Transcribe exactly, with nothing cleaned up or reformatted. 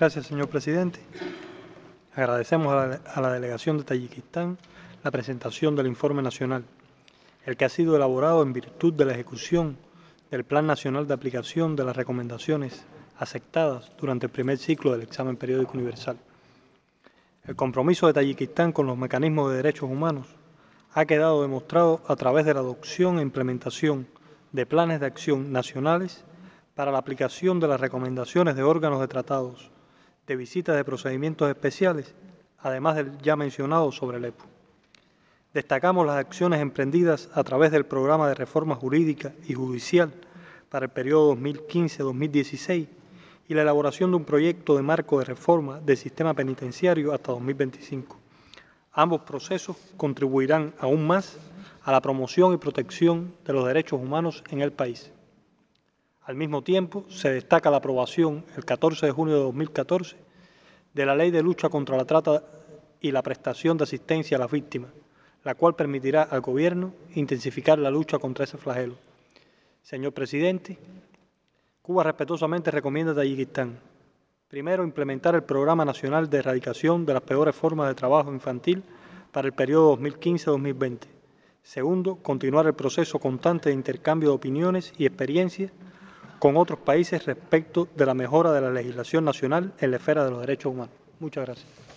Gracias, señor presidente. Agradecemos a la, a la delegación de Tayikistán la presentación del informe nacional, el que ha sido elaborado en virtud de la ejecución del Plan Nacional de Aplicación de las recomendaciones aceptadas durante el primer ciclo del examen periódico universal. El compromiso de Tayikistán con los mecanismos de derechos humanos ha quedado demostrado a través de la adopción e implementación de planes de acción nacionales para la aplicación de las recomendaciones de órganos de tratados, de visitas de procedimientos especiales, además del ya mencionado sobre el E P U. Destacamos las acciones emprendidas a través del Programa de Reforma Jurídica y Judicial para el periodo dos mil quince a dos mil dieciséis y la elaboración de un proyecto de marco de reforma del sistema penitenciario hasta dos mil veinticinco. Ambos procesos contribuirán aún más a la promoción y protección de los derechos humanos en el país. Al mismo tiempo, se destaca la aprobación, el catorce de junio de dos mil catorce, de la Ley de Lucha contra la Trata y la prestación de asistencia a las víctimas, la cual permitirá al Gobierno intensificar la lucha contra ese flagelo. Señor presidente, Cuba respetuosamente recomienda a Tayikistán: primero, implementar el Programa Nacional de Erradicación de las Peores Formas de Trabajo Infantil para el periodo dos mil quince a dos mil veinte. Segundo, continuar el proceso constante de intercambio de opiniones y experiencias con otros países respecto de la mejora de la legislación nacional en la esfera de los derechos humanos. Muchas gracias.